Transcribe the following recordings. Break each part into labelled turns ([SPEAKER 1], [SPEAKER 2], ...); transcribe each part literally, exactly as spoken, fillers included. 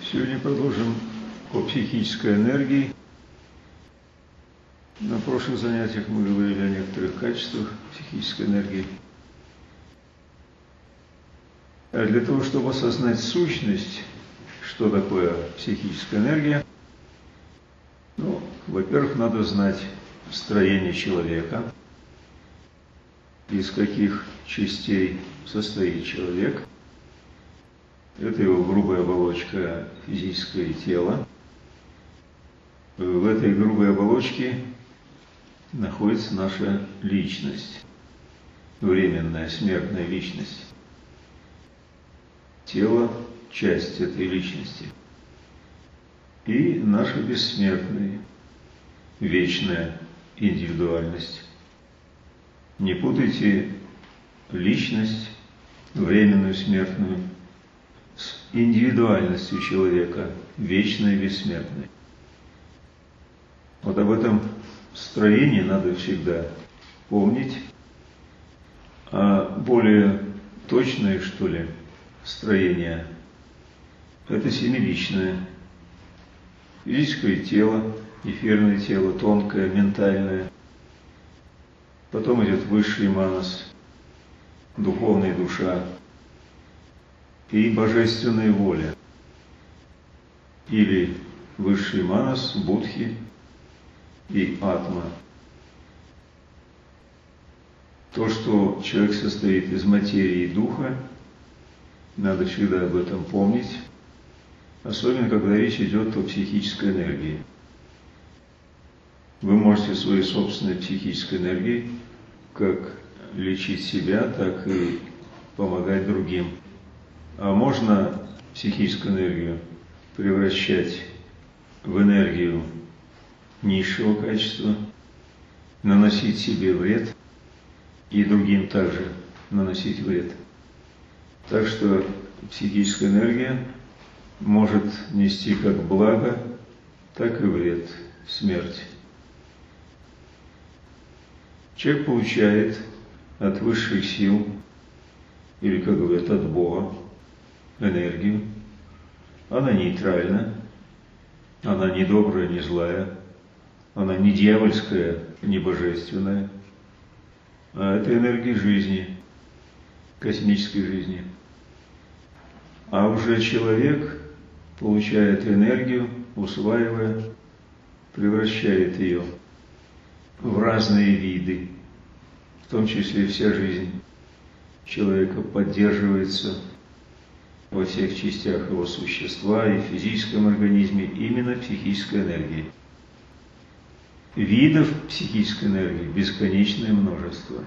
[SPEAKER 1] Сегодня продолжим о психической энергии. На прошлых занятиях мы говорили о некоторых качествах психической энергии. А для того, чтобы осознать сущность, что такое психическая энергия, ну, во-первых, надо знать строение человека, из каких частей состоит человек. Это его грубая оболочка, физическое тело. В этой грубой оболочке находится наша личность, временная, смертная личность. Тело – часть этой личности. И наша бессмертная, вечная индивидуальность. Не путайте личность, временную, смертную, с индивидуальностью человека, вечной и бессмертной. Вот об этом строении надо всегда помнить. А более точное, что ли, строение – это семиличное. Физическое тело, эфирное тело, тонкое, ментальное. Потом идет высший манас, духовная душа и божественная воля. Или высший манас, будхи и атма. То, что человек состоит из материи и духа, надо всегда об этом помнить, особенно когда речь идет о психической энергии. Вы можете своей собственной психической энергией как лечить себя, так и помогать другим. А можно психическую энергию превращать в энергию низшего качества, наносить себе вред и другим также наносить вред. Так что психическая энергия может нести как благо, так и вред, смерть. Человек получает от высших сил, или, как говорят, от Бога, энергию. Она нейтральна, она не добрая, не злая, она не дьявольская, не божественная, а это энергия жизни, космической жизни. А уже человек получает энергию, усваивая, превращает ее в разные виды, в том числе вся жизнь человека поддерживается во всех частях его существа и в физическом организме именно психической энергией. Видов психической энергии бесконечное множество.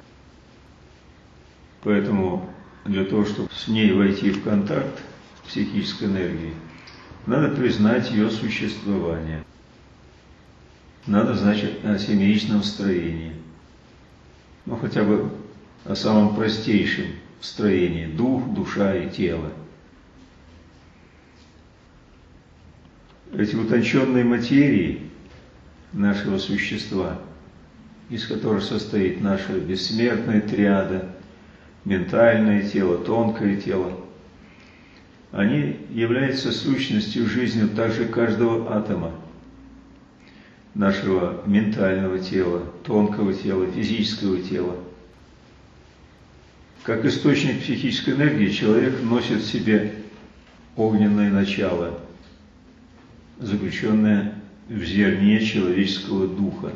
[SPEAKER 1] Поэтому для того, чтобы с ней войти в контакт, с психической энергией, надо признать ее существование. Надо знать о семеичном строении. Ну, хотя бы о самом простейшем строении – дух, душа и тело. Эти утонченные материи нашего существа, из которых состоит наша бессмертная триада, ментальное тело, тонкое тело, они являются сущностью жизни также каждого атома нашего ментального тела, тонкого тела, физического тела. Как источник психической энергии человек носит в себе огненное начало, заключенное в зерне человеческого духа.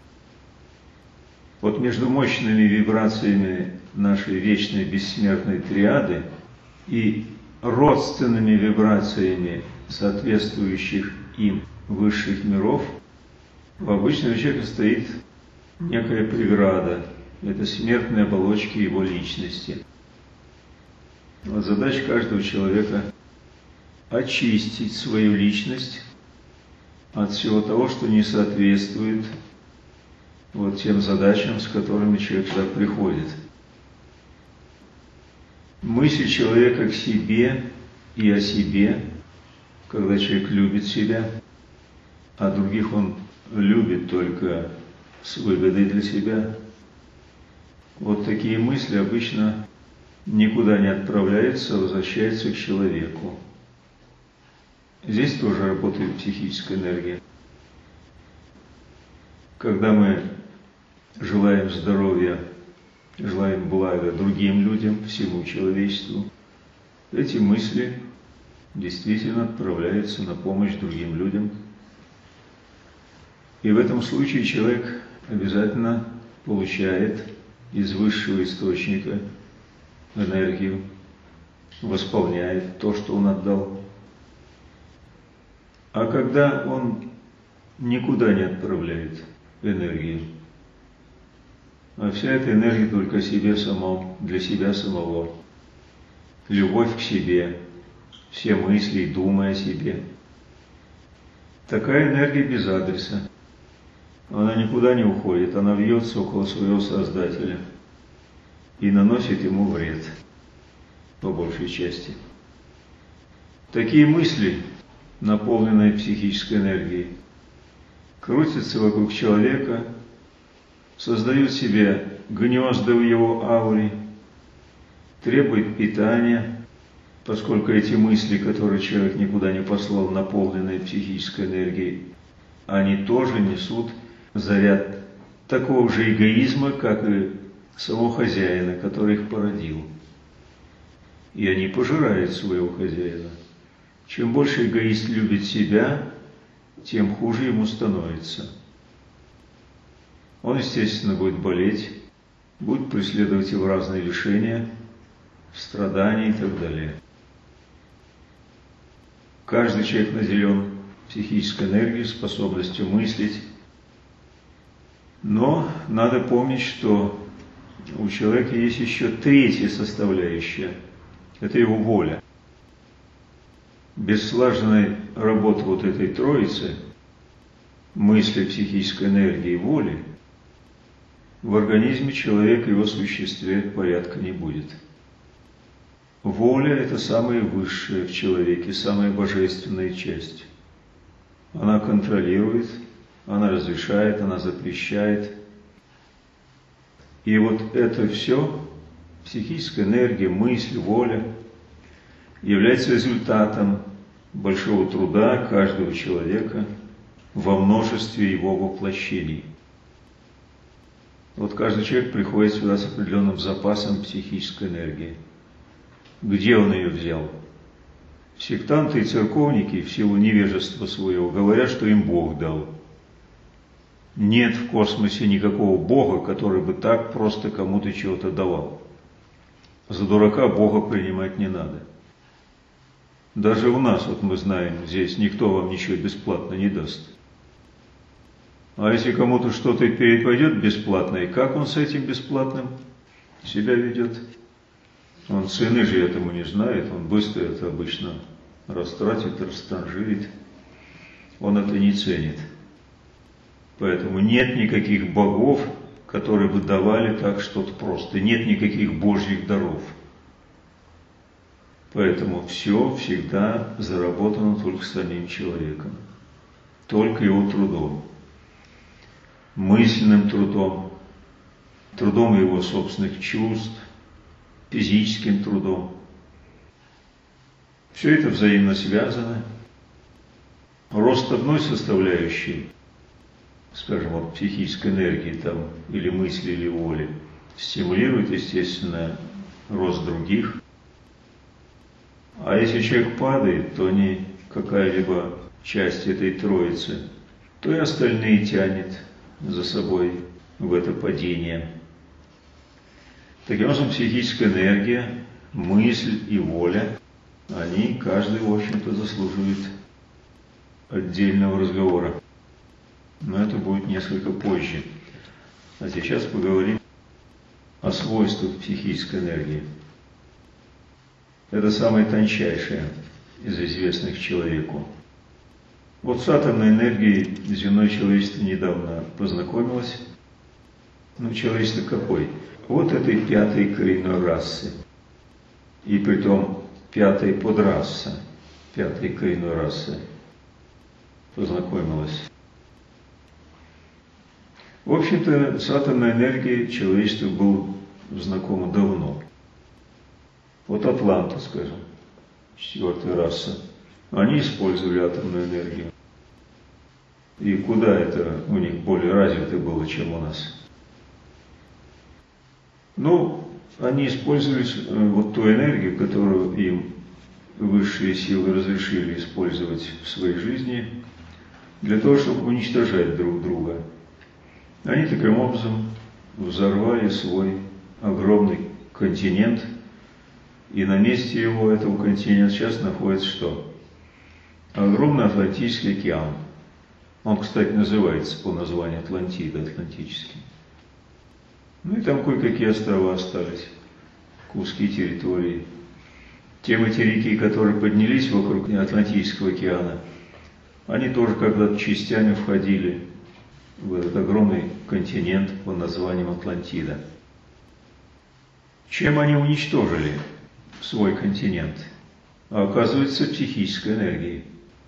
[SPEAKER 1] Вот между мощными вибрациями нашей вечной бессмертной триады и родственными вибрациями соответствующих им высших миров в обычном человеке стоит некая преграда. Это смертные оболочки его личности. Вот задача каждого человека – очистить свою личность от всего того, что не соответствует вот тем задачам, с которыми человек сюда приходит. Мысль человека к себе и о себе, когда человек любит себя, а других он любит только с выгодой для себя. Вот такие мысли обычно никуда не отправляются, а возвращаются к человеку. Здесь тоже работает психическая энергия. Когда мы желаем здоровья, желаем блага другим людям, всему человечеству, эти мысли действительно отправляются на помощь другим людям. И в этом случае человек обязательно получает из высшего источника энергию, восполняет то, что он отдал. А когда он никуда не отправляет энергию, а вся эта энергия только себе самому, для себя самого, любовь к себе, все мысли и думы о себе, такая энергия без адреса. Она никуда не уходит, она вьется около своего Создателя и наносит ему вред, по большей части. Такие мысли, наполненные психической энергией, крутятся вокруг человека, создают себе гнезда в его ауре, требуют питания, поскольку эти мысли, которые человек никуда не послал, наполненные психической энергией, они тоже несут заряд такого же эгоизма, как и самого хозяина, который их породил. И они пожирают своего хозяина. Чем больше эгоист любит себя, тем хуже ему становится. Он, естественно, будет болеть, будет преследовать его разные лишения, страдания и так далее. Каждый человек наделен психической энергией, способностью мыслить. Но надо помнить, что у человека есть еще третья составляющая. Это его воля. Без слаженной работы вот этой троицы, мысли, психической энергии и воли, в организме человека, его существе порядка не будет. Воля – это самая высшая в человеке, самая божественная часть. Она контролирует, она разрешает, она запрещает. И вот это все, психическая энергия, мысль, воля, является результатом большого труда каждого человека во множестве его воплощений. Вот каждый человек приходит сюда с определенным запасом психической энергии. Где он ее взял? Сектанты и церковники в силу невежества своего говорят, что им Бог дал. Нет в космосе никакого Бога, который бы так просто кому-то чего-то давал. За дурака Бога принимать не надо. Даже у нас, вот мы знаем, здесь никто вам ничего бесплатно не даст. А если кому-то что-то перепадет бесплатно, и как он с этим бесплатным себя ведет? Он цены же этому не знает, он быстро это обычно растратит, растранжирит. Он это не ценит. Поэтому нет никаких богов, которые бы давали так что-то просто. Нет никаких божьих даров. Поэтому все всегда заработано только самим человеком. Только его трудом. Мысленным трудом, трудом его собственных чувств, физическим трудом. Все это взаимно связано. Рост одной составляющей, скажем, вот психической энергии там, или мысли, или воли, стимулирует, естественно, рост других. А если человек падает, то не какая-либо часть этой троицы, то и остальные тянет за собой в это падение. Таким образом, психическая энергия, мысль и воля, они, каждый, в общем-то, заслуживает отдельного разговора. Но это будет несколько позже. А сейчас поговорим о свойствах психической энергии. Это самое тончайшее из известных человеку. Вот с атомной энергией земное человечество недавно познакомилось. Ну, человечество какой? Вот этой пятой коренной расы. И притом пятой подраса, пятой коренной расы познакомилось. В общем-то, с атомной энергией человечество было знакомо давно. Вот Атланта, скажем, четвертая раса. Они использовали атомную энергию. И куда это у них более развито было, чем у нас? Ну, они использовали вот ту энергию, которую им высшие силы разрешили использовать в своей жизни, для того, чтобы уничтожать друг друга. Они таким образом взорвали свой огромный континент, и на месте его, этого континента, сейчас находится что? Огромный Атлантический океан. Он, кстати, называется по названию Атлантида, Атлантический. Ну и там кое-какие острова остались, куски территории. Те материки, которые поднялись вокруг Атлантического океана, они тоже когда-то частями входили в этот огромный континент под названием Атлантида. Чем они уничтожили свой континент? А оказывается, психической энергией.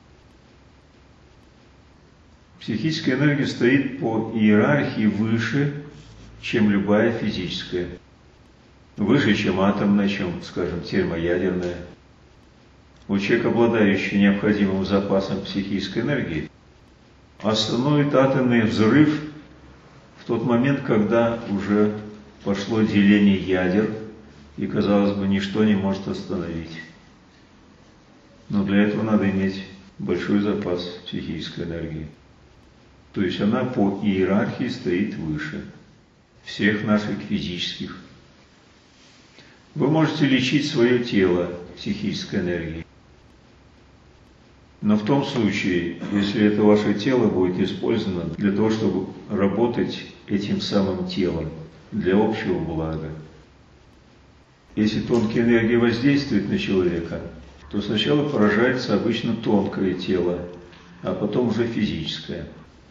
[SPEAKER 1] Психическая энергия стоит по иерархии выше, чем любая физическая. Выше, чем атомная, чем, скажем, термоядерная. Вот человек, обладающий необходимым запасом психической энергии, остановит атомный взрыв в тот момент, когда уже пошло деление ядер, и, казалось бы, ничто не может остановить. Но для этого надо иметь большой запас психической энергии. То есть она по иерархии стоит выше всех наших физических. Вы можете лечить свое тело психической энергией. Но в том случае, если это ваше тело будет использовано для того, чтобы работать этим самым телом для общего блага. Если тонкая энергия воздействует на человека, то сначала поражается обычно тонкое тело, а потом уже физическое.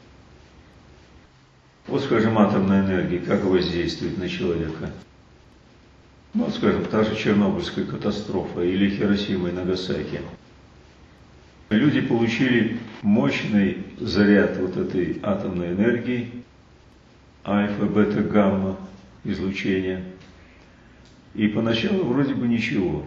[SPEAKER 1] Вот, скажем, атомная энергия, как воздействует на человека. Ну, вот, скажем, та же Чернобыльская катастрофа или Хиросима и Нагасаки. Люди получили мощный заряд вот этой атомной энергии, альфа, бета, гамма излучения. И поначалу вроде бы ничего.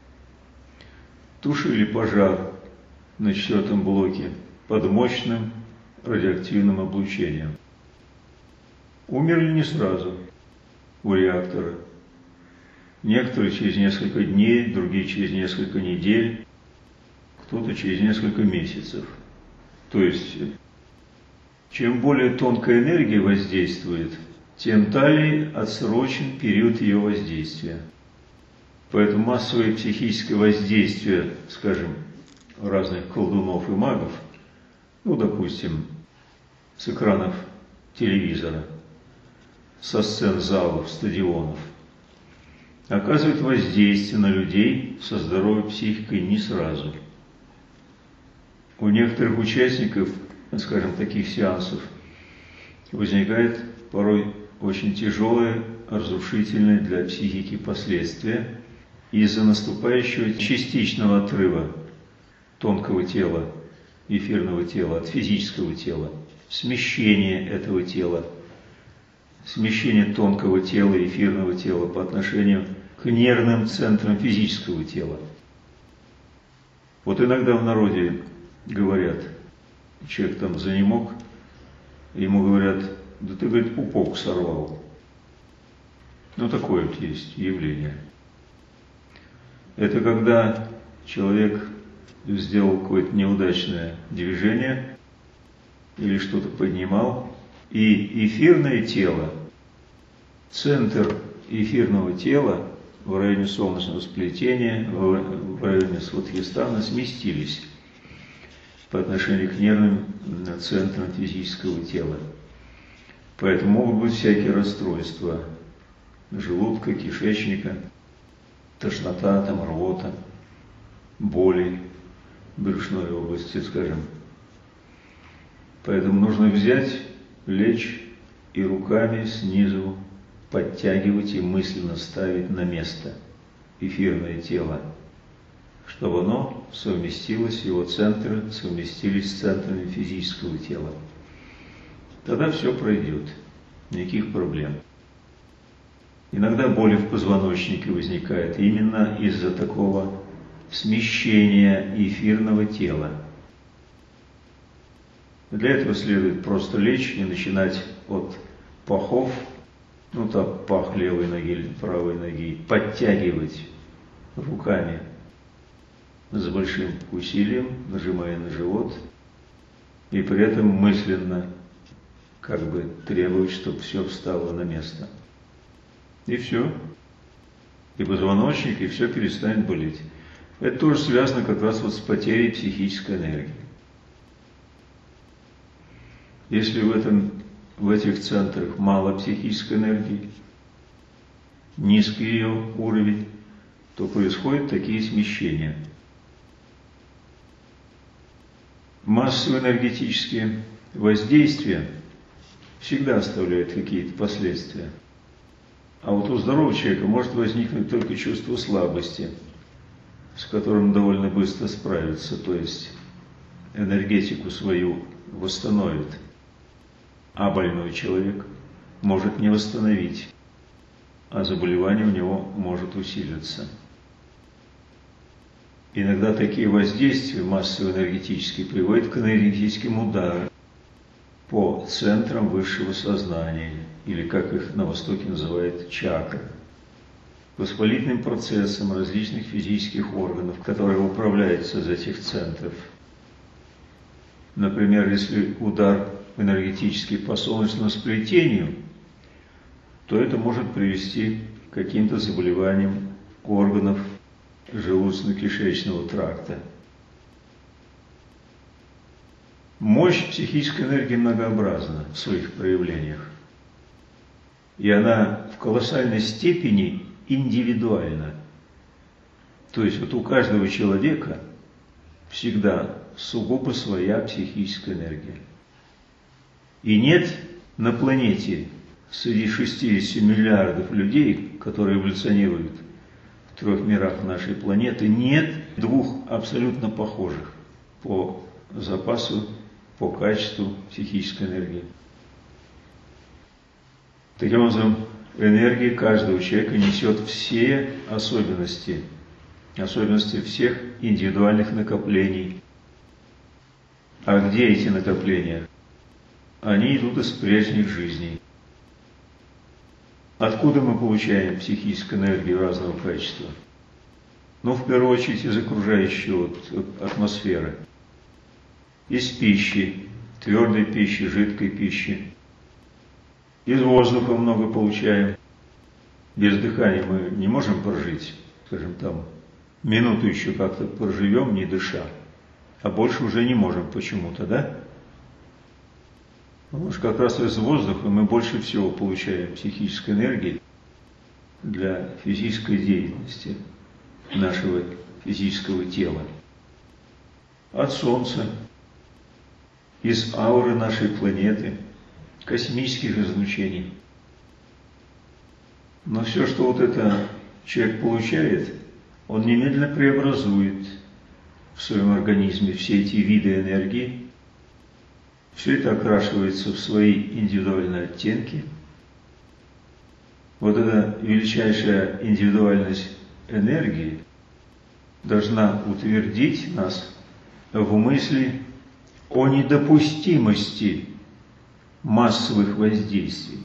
[SPEAKER 1] Тушили пожар на четвертом блоке под мощным радиоактивным облучением. Умерли не сразу у реактора. Некоторые через несколько дней, другие через несколько недель, кто-то через несколько месяцев. То есть, чем более тонкая энергия воздействует, тем далее отсрочен период ее воздействия. Поэтому массовое психическое воздействие, скажем, разных колдунов и магов, ну, допустим, с экранов телевизора, со сцен залов, стадионов, оказывает воздействие на людей со здоровой психикой не сразу. У некоторых участников, скажем, таких сеансов возникает порой очень тяжелое, разрушительное для психики последствия из-за наступающего частичного отрыва тонкого тела, эфирного тела от физического тела, смещение этого тела, смещение тонкого тела, эфирного тела по отношению к нервным центрам физического тела. Вот иногда в народе говорят, человек там занемог, ему говорят: да ты, говорит, пупок сорвал. Ну, такое вот есть явление. Это когда человек сделал какое-то неудачное движение или что-то поднимал, и эфирное тело, центр эфирного тела в районе солнечного сплетения, в районе Сватхистана сместились по отношению к нервным центрам физического тела. Поэтому могут быть всякие расстройства желудка, кишечника, тошнота, там, рвота, боли в брюшной области, скажем. Поэтому нужно взять, лечь и руками снизу подтягивать и мысленно ставить на место эфирное тело, чтобы оно совместилось, его центры совместились с центрами физического тела. Тогда все пройдет, никаких проблем. Иногда боли в позвоночнике возникают именно из-за такого смещения эфирного тела. Для этого следует просто лечь и начинать от пахов, ну так, пах левой ноги или правой ноги, подтягивать руками с большим усилием, нажимая на живот, и при этом мысленно как бы требовать, чтобы все встало на место. И все. И позвоночник, и все перестанет болеть. Это тоже связано как раз вот с потерей психической энергии. Если в, этом, в этих центрах мало психической энергии, низкий ее уровень, то происходят такие смещения. Массовые энергетические воздействия всегда оставляют какие-то последствия. А вот у здорового человека может возникнуть только чувство слабости, с которым довольно быстро справится, то есть энергетику свою восстановит. А больной человек может не восстановить, а заболевание у него может усилиться. Иногда такие воздействия массово-энергетические приводят к энергетическим ударам по центрам высшего сознания, или как их на Востоке называют чакры, воспалительным процессам различных физических органов, которые управляются из этих центров. Например, если удар энергетический по солнечному сплетению, то это может привести к каким-то заболеваниям органов желудочно-кишечного тракта. Мощь психической энергии многообразна в своих проявлениях, и она в колоссальной степени индивидуальна. То есть вот у каждого человека всегда сугубо своя психическая энергия. И нет на планете среди шестидесяти миллиардов людей, которые эволюционируют в трех мирах нашей планеты, нет двух абсолютно похожих по запасу, по качеству психической энергии. Таким образом, энергия каждого человека несет все особенности, особенности всех индивидуальных накоплений. А где эти накопления? Они идут из прежних жизней. Откуда мы получаем психическую энергию разного качества? Ну, в первую очередь, из окружающей вот атмосферы. Из пищи, твердой пищи, жидкой пищи. Из воздуха много получаем. Без дыхания мы не можем прожить, скажем, там, минуту еще как-то проживем, не дыша. А больше уже не можем почему-то, да? Потому что как раз из воздуха мы больше всего получаем психической энергии для физической деятельности нашего физического тела. От Солнца, из ауры нашей планеты, космических излучений. Но все, что вот это человек получает, он немедленно преобразует в своем организме все эти виды энергии. Все это окрашивается в свои индивидуальные оттенки. Вот эта величайшая индивидуальность энергии должна утвердить нас в мысли о недопустимости массовых воздействий.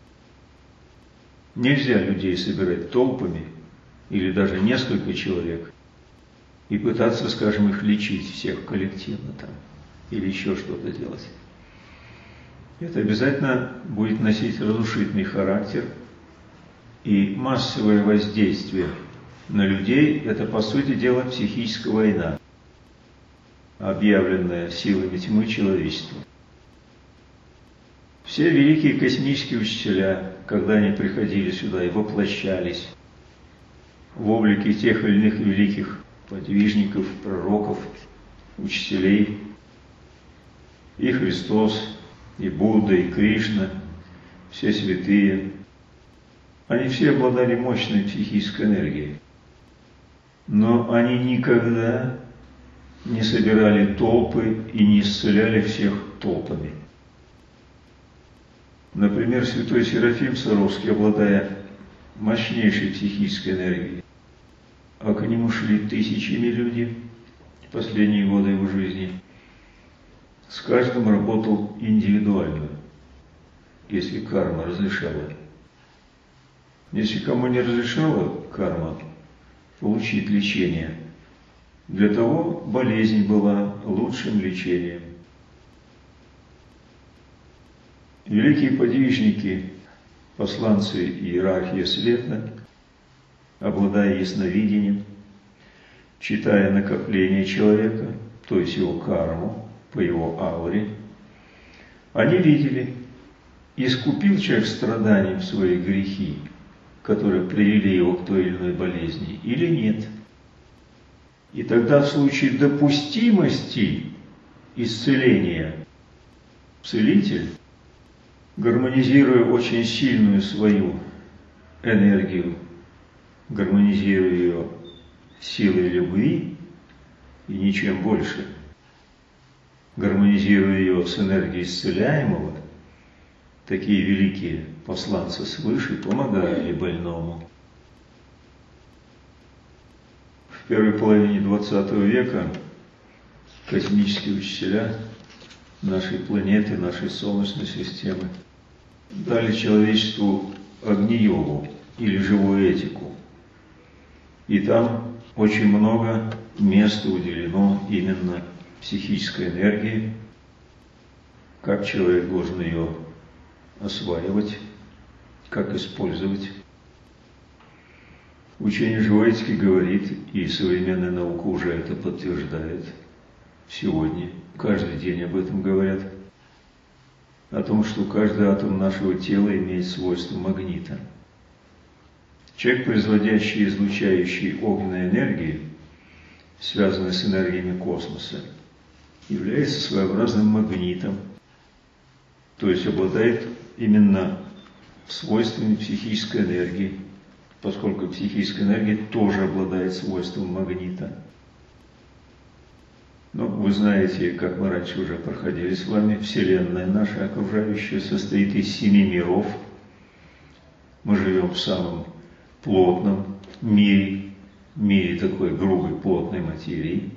[SPEAKER 1] Нельзя людей собирать толпами или даже несколько человек и пытаться, скажем, их лечить всех коллективно там или еще что-то делать. Это обязательно будет носить разрушительный характер, и массовое воздействие на людей – это, по сути дела, психическая война, объявленная силами тьмы человечеству. Все великие космические учителя, когда они приходили сюда и воплощались в облике тех или иных великих подвижников, пророков, учителей, и Христос, и Будда, и Кришна, все святые, они все обладали мощной психической энергией. Но они никогда не собирали толпы и не исцеляли всех толпами. Например, святой Серафим Саровский, обладая мощнейшей психической энергией, а к нему шли тысячами люди в последние годы его жизни, с каждым работал индивидуально, если карма разрешала. Если кому не разрешала карма получить лечение, для того болезнь была лучшим лечением. Великие подвижники, посланцы иерархии света, обладая ясновидением, читая накопление человека, то есть его карму, по его ауре, они видели, искупил человек страданием свои грехи, которые привели его к той или иной болезни, или нет. И тогда в случае допустимости исцеления целитель, гармонизируя очень сильную свою энергию, гармонизируя ее силой любви и ничем больше, гармонизируя ее с энергией исцеляемого, такие великие посланцы свыше помогали больному. В первой половине двадцатого века космические учителя нашей планеты, нашей Солнечной системы дали человечеству Агни-йогу или живую этику. И там очень много места уделено именно психической энергии, как человек должен ее осваивать, как использовать. Учение живой этики говорит, и современная наука уже это подтверждает, сегодня, каждый день об этом говорят, о том, что каждый атом нашего тела имеет свойство магнита. Человек, производящий и излучающий огненной энергии, связанной с энергиями космоса, является своеобразным магнитом, то есть обладает именно свойствами психической энергии, поскольку психическая энергия тоже обладает свойством магнита. Но вы знаете, как мы раньше уже проходили с вами, Вселенная наша окружающая состоит из семи миров. Мы живем в самом плотном мире, мире такой грубой, плотной материи.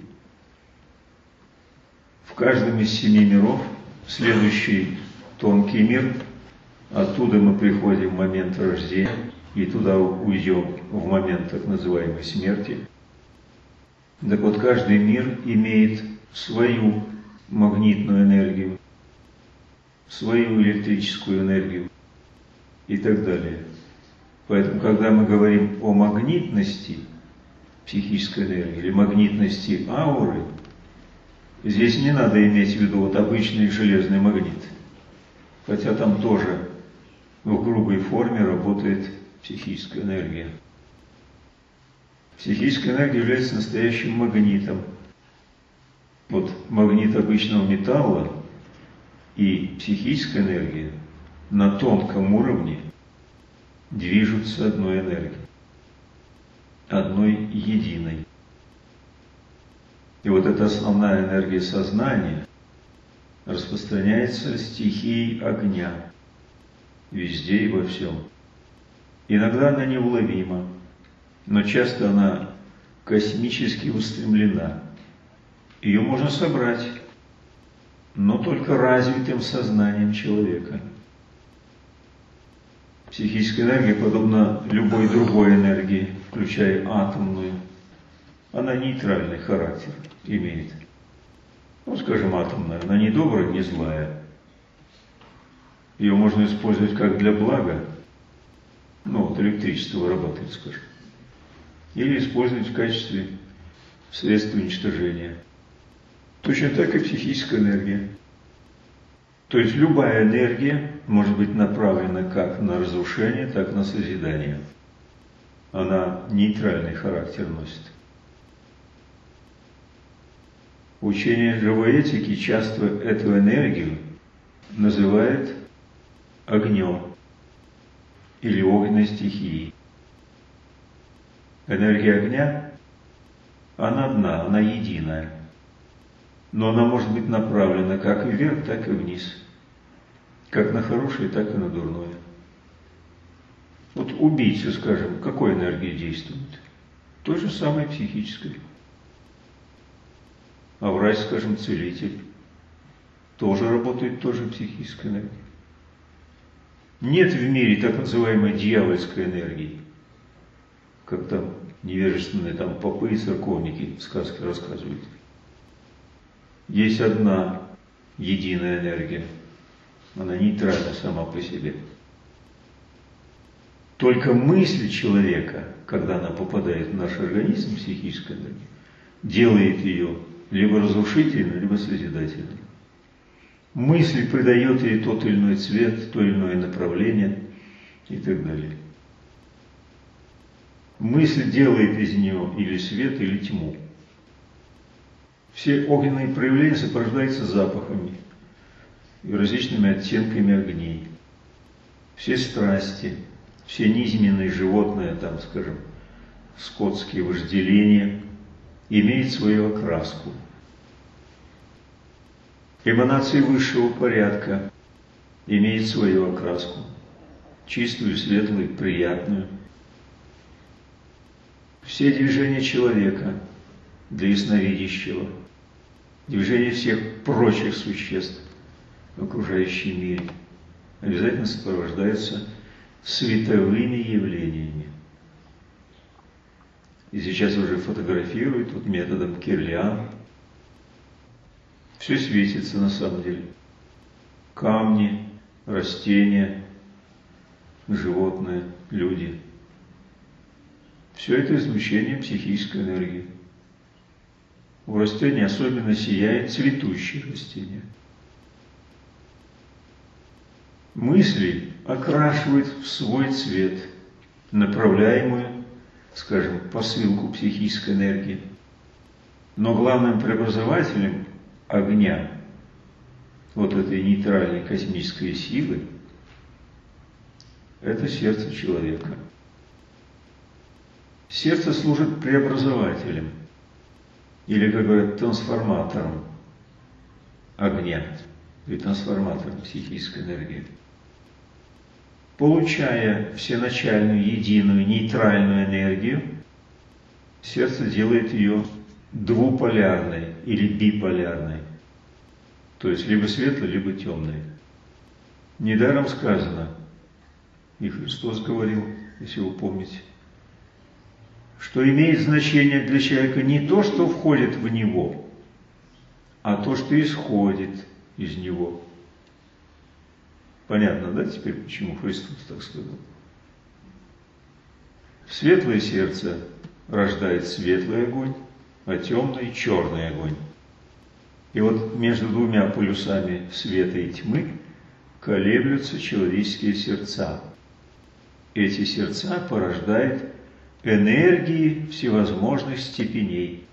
[SPEAKER 1] В каждом из семи миров следующий тонкий мир, оттуда мы приходим в момент рождения, и туда уйдем в момент так называемой смерти. Так вот, каждый мир имеет свою магнитную энергию, свою электрическую энергию и так далее. Поэтому, когда мы говорим о магнитности психической энергии или магнитности ауры, здесь не надо иметь в виду вот обычный железный магнит, хотя там тоже в грубой форме работает психическая энергия. Психическая энергия является настоящим магнитом. Вот магнит обычного металла и психическая энергия на тонком уровне движутся одной энергией, одной единой. И вот эта основная энергия сознания распространяется стихией огня везде и во всем. Иногда она неуловима, но часто она космически устремлена. Ее можно собрать, но только развитым сознанием человека. Психическая энергия, подобно любой другой энергии, включая атомную, она нейтральный характер имеет. Ну, скажем, атомная, она не добрая, не злая. Ее можно использовать как для блага, ну, вот электричество вырабатывает, скажем, или использовать в качестве средства уничтожения. Точно так и психическая энергия. То есть любая энергия может быть направлена как на разрушение, так и на созидание. Она нейтральный характер носит. Учение живой этики часто эту энергию называет огнем или огненной стихией. Энергия огня, она одна, она единая. Но она может быть направлена как вверх, так и вниз. Как на хорошее, так и на дурное. Вот убийца, скажем, какой энергией действует? той же самой психической. А врач, скажем, целитель, тоже работает той же психической энергией. Нет в мире так называемой дьявольской энергии, как там невежественные там попы и церковники сказки рассказывают. Есть одна единая энергия, она нейтральна сама по себе. Только мысль человека, когда она попадает в наш организм, психическая энергия, делает ее либо разрушительной, либо созидательной. Мысль придает ей тот или иной цвет, то или иное направление и так далее. Мысль делает из нее или свет, или тьму. Все огненные проявления сопровождаются запахами и различными оттенками огней. Все страсти, все низменные животные, там, скажем, скотские вожделения, имеют свою окраску. Эманации высшего порядка имеют свою окраску, чистую, светлую, приятную. Все движения человека для ясновидящего, движения всех прочих существ в окружающем мире обязательно сопровождаются световыми явлениями. И сейчас уже фотографируют вот методом Кирлиан. Все светится на самом деле. Камни, растения, животные, люди. Все это излучение психической энергии. У растений особенно сияет цветущие растения. Мысли окрашивают в свой цвет направляемую, скажем, посылку психической энергии. Но главным преобразователем огня, вот этой нейтральной космической силы, это сердце человека. Сердце служит преобразователем, или, как говорят, трансформатором огня, или трансформатором психической энергии. Получая всеначальную, единую, нейтральную энергию, сердце делает ее двуполярной или биполярной, то есть либо светлой, либо темной. Недаром сказано, и Христос говорил, если вы помните, что имеет значение для человека не то, что входит в него, а то, что исходит из него. Понятно, да, теперь, почему Христос так сказал? Светлое сердце рождает светлый огонь, а темный – черный огонь. И вот между двумя полюсами света и тьмы колеблются человеческие сердца. Эти сердца порождают энергии всевозможных степеней.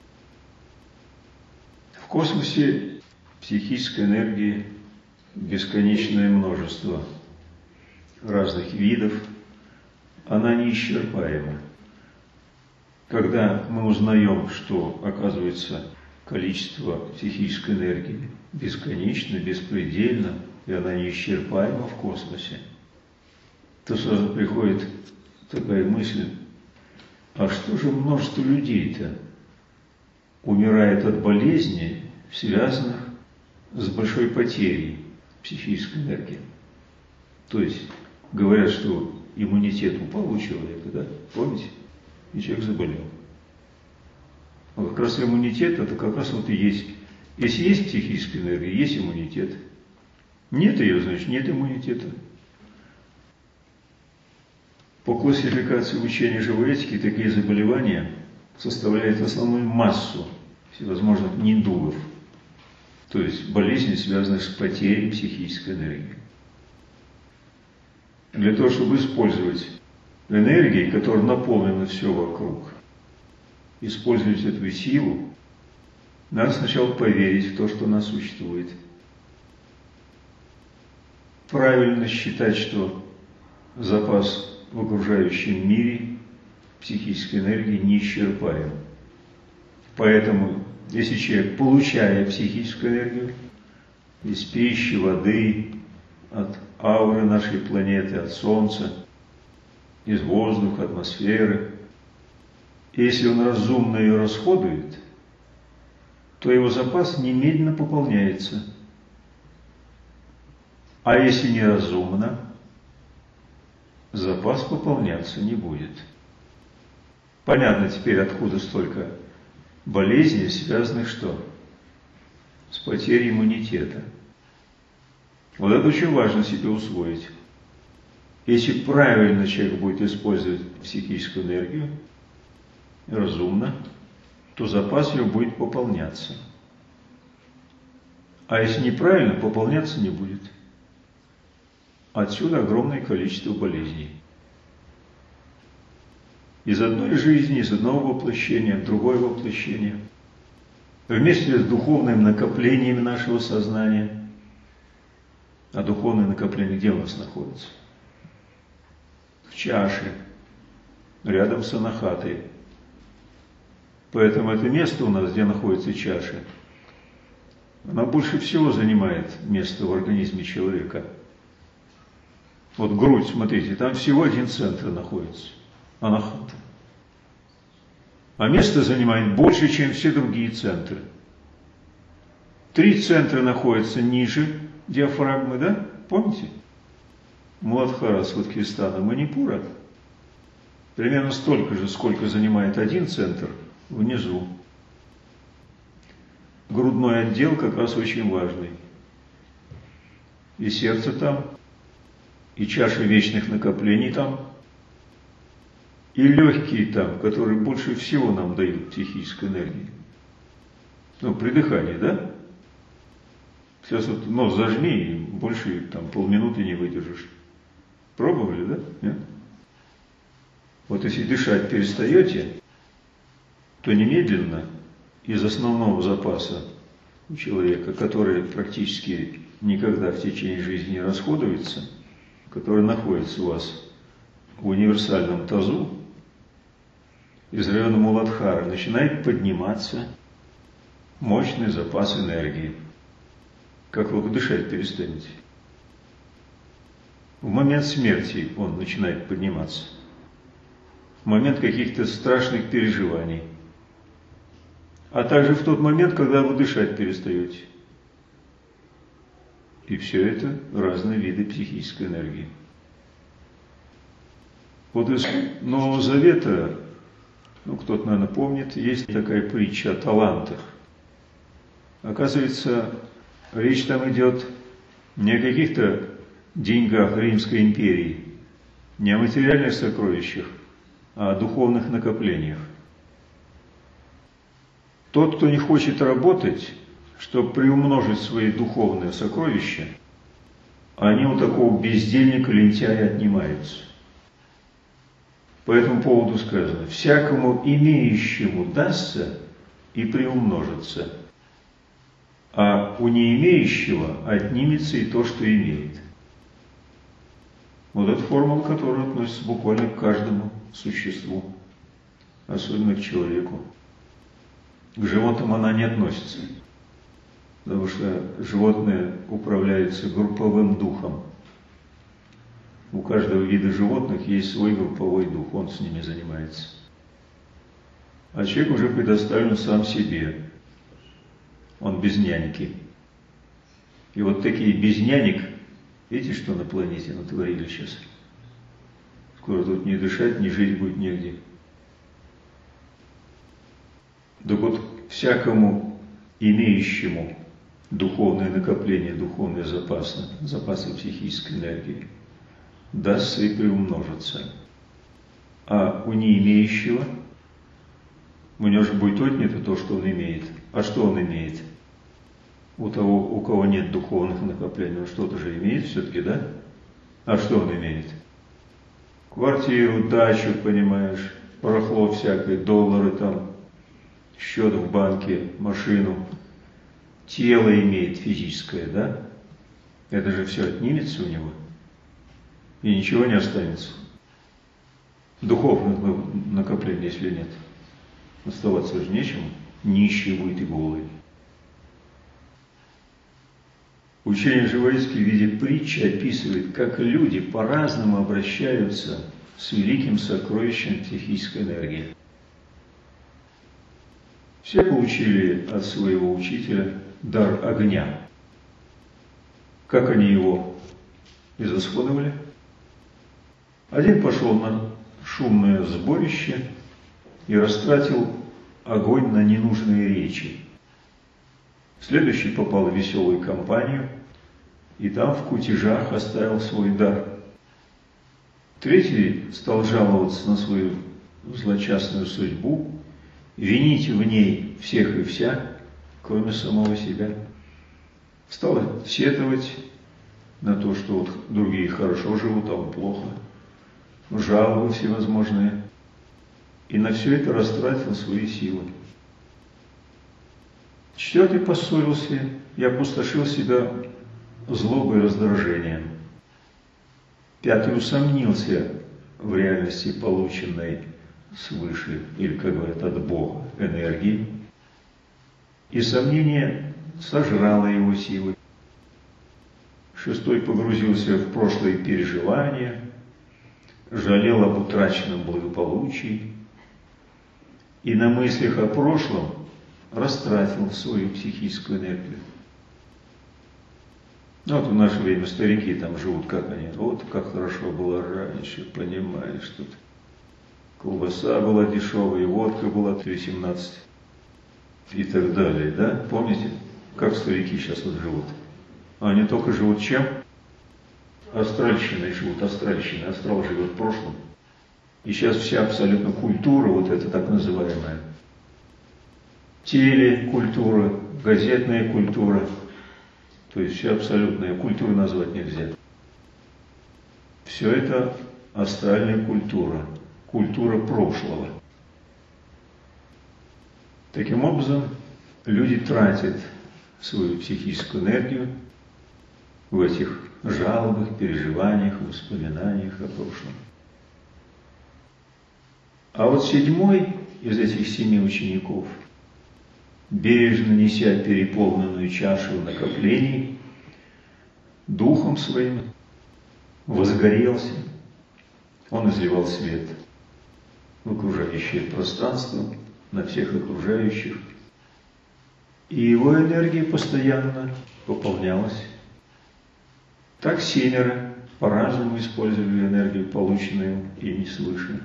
[SPEAKER 1] В космосе психической энергии бесконечное множество разных видов, она неисчерпаема. Когда мы узнаем, что, оказывается, количество психической энергии бесконечно, беспредельно, и она неисчерпаема в космосе, то сразу приходит такая мысль, а что же множество людей-то умирает от болезней, связанных с большой потерей психической энергии? То есть говорят, что иммунитет упал у человека, да? Помните? И человек заболел. А как раз иммунитет, это как раз вот и есть. Если есть психическая энергия, есть иммунитет. Нет ее, значит, нет иммунитета. По классификации учения живой этики такие заболевания составляют основную массу всевозможных недугов, то есть болезней, связанных с потерей психической энергии. Для того, чтобы использовать энергии, которая наполнена все вокруг, использовать эту силу, надо сначала поверить в то, что она существует. Правильно считать, что запас в окружающем мире психической энергии неисчерпаем. Поэтому, если человек, получая психическую энергию из пищи, воды, от ауры нашей планеты, от Солнца, из воздуха, атмосферы, И если он разумно ее расходует, то его запас немедленно пополняется. А если неразумно, запас пополняться не будет. Понятно теперь, откуда столько болезней, связанных что? С потерей иммунитета. Вот это очень важно себе усвоить. Если правильно человек будет использовать психическую энергию, разумно, то запас его будет пополняться. А если неправильно, пополняться не будет. Отсюда огромное количество болезней. Из одной жизни, из одного воплощения в другое воплощение. Вместе с духовным накоплением нашего сознания. А духовное накопление где у нас находится? В чаше, рядом с анахатой. Поэтому это место у нас, где находится чаша, она больше всего занимает место в организме человека. Вот грудь, смотрите, там всего один центр находится, анахата. А место занимает больше, чем все другие центры. Три центра находятся ниже диафрагмы, да? Помните? Муладхара, Свадхистана, Манипура. Примерно столько же, сколько занимает один центр внизу. Грудной отдел как раз очень важный. И сердце там, и чаша вечных накоплений там, и легкие там, которые больше всего нам дают психической энергии. Ну, при дыхании, да? Сейчас вот нос зажми, и больше там полминуты не выдержишь. Пробовали, да? Нет? Вот если дышать перестаете, то немедленно из основного запаса у человека, который практически никогда в течение жизни не расходуется, который находится у вас в универсальном тазу, из района Муладхары начинает подниматься мощный запас энергии. Как вы дышать перестанете? В момент смерти он начинает подниматься. В момент каких-то страшных переживаний. А также в тот момент, когда вы дышать перестаете. И все это разные виды психической энергии. Вот из Нового Завета, ну кто-то, наверное, помнит, есть такая притча о талантах. Оказывается, речь там идет не о каких-то деньгах Римской империи, не о материальных сокровищах, а о духовных накоплениях. Тот, кто не хочет работать, чтобы приумножить свои духовные сокровища, они у такого бездельника, лентяя отнимаются. По этому поводу сказано: всякому имеющему дастся и приумножится, а у не имеющего отнимется и то, что имеет. Вот это формула, которая относится буквально к каждому существу, особенно к человеку. К животным она не относится, потому что животные управляются групповым духом. У каждого вида животных есть свой групповой дух, он с ними занимается. А человек уже предоставлен сам себе, он без няньки. И вот такие без нянек, видите, что на планете натворили сейчас? Скоро тут не дышать, ни жить будет негде. Так вот, всякому имеющему духовное накопление, духовные запасы, запасы психической энергии, дастся и приумножится. А у не имеющего, у него же будет отнято то, что он имеет. А что он имеет? У того, у кого нет духовных накоплений, он что-то же имеет все-таки, да? А что он имеет? Квартиру, дачу, понимаешь, барахло всякое, доллары там, счет в банке, машину, тело имеет физическое, да? Это же все отнимется у него, и ничего не останется. Духовных накоплений, если нет, оставаться же нечему, нищий будет и голый. Учение Живоийское в виде притчи описывает, как люди по-разному обращаются с великим сокровищем психической энергии. Все получили от своего учителя дар огня. Как они его израсходовали? Один пошел на шумное сборище и растратил огонь на ненужные речи. Следующий попал в веселую компанию и там в кутежах оставил свой дар. Третий стал жаловаться на свою злочастную судьбу, винить в ней всех и вся, кроме самого себя. Стал сетовать на то, что вот другие хорошо живут, а он плохо. Жалобы всевозможные. И на все это растратил свои силы. Четвертый поссорился и опустошил себя злобой и раздражением. Пятый усомнился в реальности полученной свыше, или, как говорят, от Бога, энергии. И сомнение сожрало его силы. Шестой погрузился в прошлые переживания, жалел об утраченном благополучии и на мыслях о прошлом растратил свою психическую энергию. Ну, вот в наше время старики там живут, как они. Вот как хорошо было раньше, понимаешь, тут колбаса была дешевая, водка была три семнадцать и так далее, да? Помните, как старики сейчас вот живут? Они только живут чем? Астральщиной живут, астральщиной. Астрал живет в прошлом. И сейчас вся абсолютно культура, вот эта так называемая, телекультура, газетная культура, то есть вся абсолютная культура назвать нельзя. Все это астральная культура, культура прошлого. Таким образом, люди тратят свою психическую энергию в этих жалобах, переживаниях, воспоминаниях о прошлом. А вот седьмой из этих семи учеников, бережно неся переполненную чашу накоплений, духом своим возгорелся. Он изливал свет в окружающее пространство, на всех окружающих. И его энергия постоянно пополнялась. Так семеро по-разному использовали энергию, полученную ими свыше.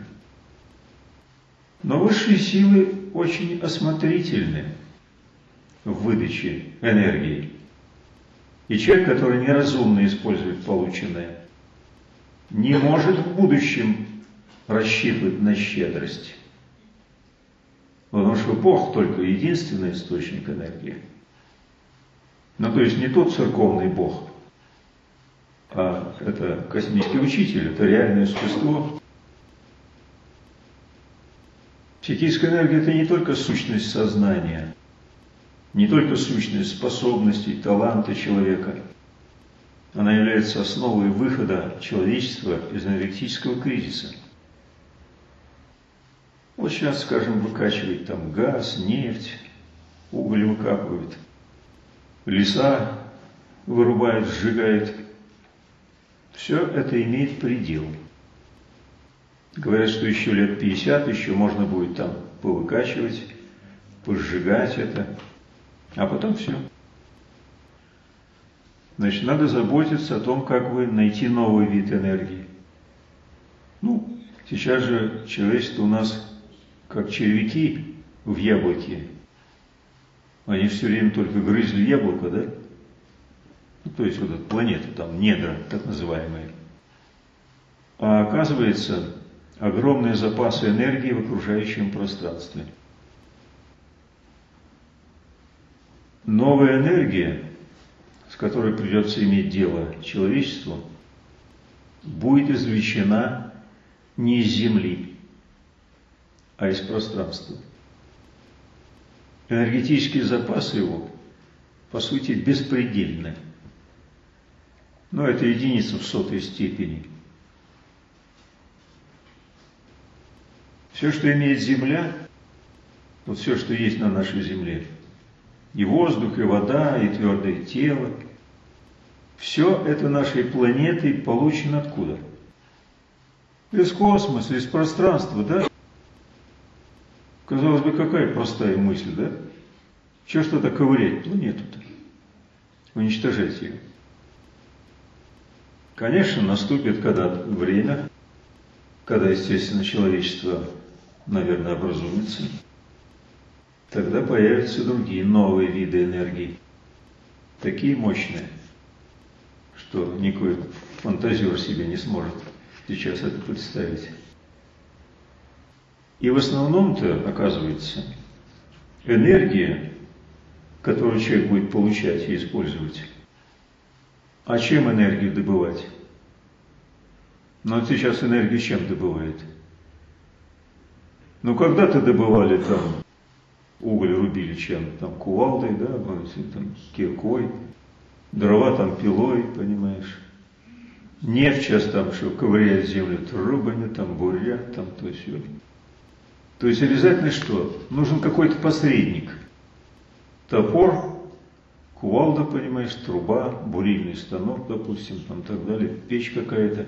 [SPEAKER 1] Но высшие силы очень осмотрительны в выдаче энергии. И человек, который неразумно использует полученное, не может в будущем рассчитывать на щедрость. Потому что Бог только единственный источник энергии. Ну, то есть не тот церковный Бог, а это космический учитель, это реальное существо. Психическая энергия – это не только сущность сознания, не только сущность способностей, таланта человека. Она является основой выхода человечества из энергетического кризиса. Вот сейчас, скажем, выкачивает там газ, нефть, уголь выкапывают, леса вырубает, сжигает. Все это имеет предел. Говорят, что еще лет пятьдесят еще можно будет там повыкачивать, пожигать это, а потом все. Значит, надо заботиться о том, как вы найти новый вид энергии. Ну, сейчас же человечество у нас как червяки в яблоке. Они все время только грызли яблоко, да? Ну, то есть вот эта планета, там недра, так называемые. А оказывается, огромные запасы энергии в окружающем пространстве. Новая энергия, с которой придется иметь дело человечеству, будет извлечена не из Земли, а из пространства. Энергетические запасы его, по сути, беспредельны. Но это единица в сотой степени. Все, что имеет Земля, вот все, что есть на нашей Земле, и воздух, и вода, и твердое тело, все это нашей планетой получено откуда? Из космоса, из пространства, да? Казалось бы, какая простая мысль, да? Чего ж тогда ковырять планету-то? Уничтожать ее. Конечно, наступит когда-то время, когда, естественно, человечество, наверное, образумится. Тогда появятся другие новые виды энергии. Такие мощные, что никакой фантазер себе не сможет сейчас это представить. И в основном-то, оказывается, энергия, которую человек будет получать и использовать. А чем энергию добывать? Ну, вот сейчас энергию чем добывает? Ну, когда-то добывали там, уголь рубили чем? Там кувалдой, да, там киркой, дрова там пилой, понимаешь. Нефть сейчас там, что ковыряет землю трубами, там бурят, там то все. То есть обязательно что? Нужен какой-то посредник. Топор, кувалда, понимаешь, труба, бурильный станок, допустим, там так далее, печь какая-то.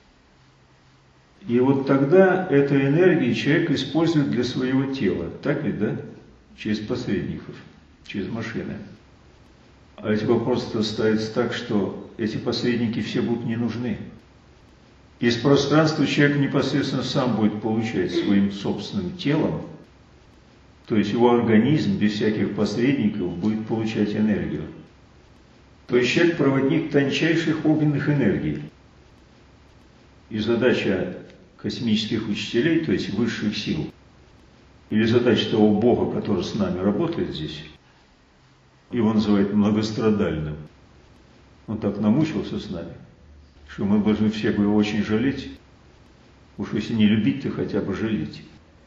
[SPEAKER 1] И вот тогда эту энергию человек использует для своего тела. Так ведь, да? Через посредников, через машины. А эти вопросы ставятся так, что эти посредники все будут не нужны. Из пространства человек непосредственно сам будет получать своим собственным телом, то есть его организм без всяких посредников будет получать энергию. То есть человек проводник тончайших огненных энергий. И задача космических учителей, то есть высших сил, или задача того Бога, который с нами работает здесь, его называют многострадальным. Он так намучился с нами, что мы должны все бы его очень жалеть. Уж если не любить, то хотя бы жалеть.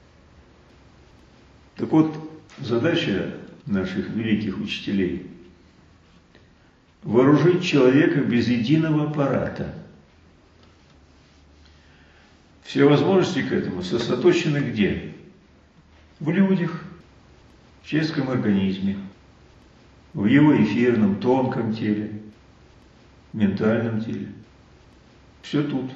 [SPEAKER 1] Так вот, задача наших великих учителей – вооружить человека без единого аппарата. Все возможности к этому сосредоточены где? В людях, в человеческом организме, в его эфирном, тонком теле, ментальном теле. Все тут.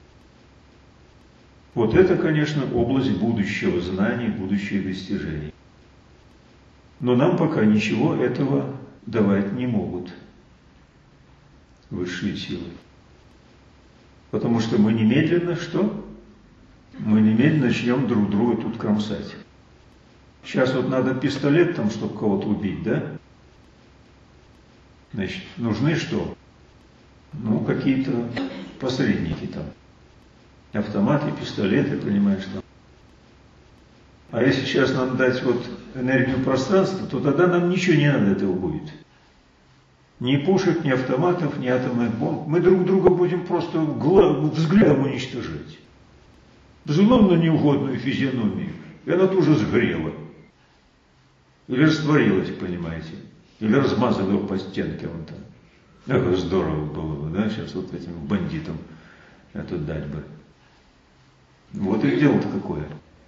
[SPEAKER 1] Вот это, конечно, область будущего знания, будущих достижений. Но нам пока ничего этого давать не могут высшие силы. Потому что мы немедленно что? Мы немедленно начнем друг друга тут кромсать. Сейчас вот надо пистолет там, чтобы кого-то убить, да? Значит, нужны что? Ну, какие-то посредники там. Автоматы, пистолеты, понимаешь, там. А если сейчас нам дать вот энергию пространства, то тогда нам ничего не надо этого будет. Ни пушек, ни автоматов, ни атомных бомб. Мы друг друга будем просто взглядом уничтожать. Взглянем на неугодную физиономию, и она тоже сгорела. Или растворилась, понимаете. Или размазала его по стенке вон там. Эх, здорово было бы, да, сейчас вот этим бандитам это дать бы. Вот и дело-то какое.